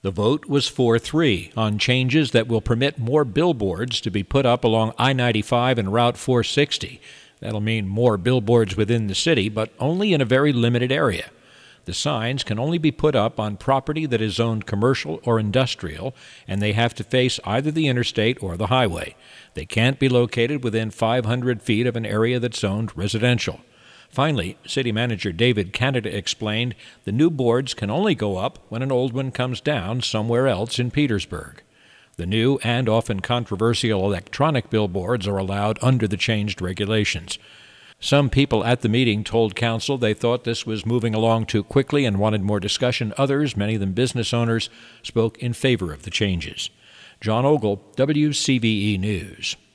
The vote was 4-3 on changes that will permit more billboards to be put up along I-95 and Route 460. That'll mean more billboards within the city, but only in a very limited area. The signs can only be put up on property that is zoned commercial or industrial, and they have to face either the interstate or the highway. They can't be located within 500 feet of an area that's zoned residential. Finally, City Manager David Canada explained the new boards can only go up when an old one comes down somewhere else in Petersburg. The new and often controversial electronic billboards are allowed under the changed regulations. Some people at the meeting told council they thought this was moving along too quickly and wanted more discussion. Others, many of them business owners, spoke in favor of the changes. John Ogle, WCVE News.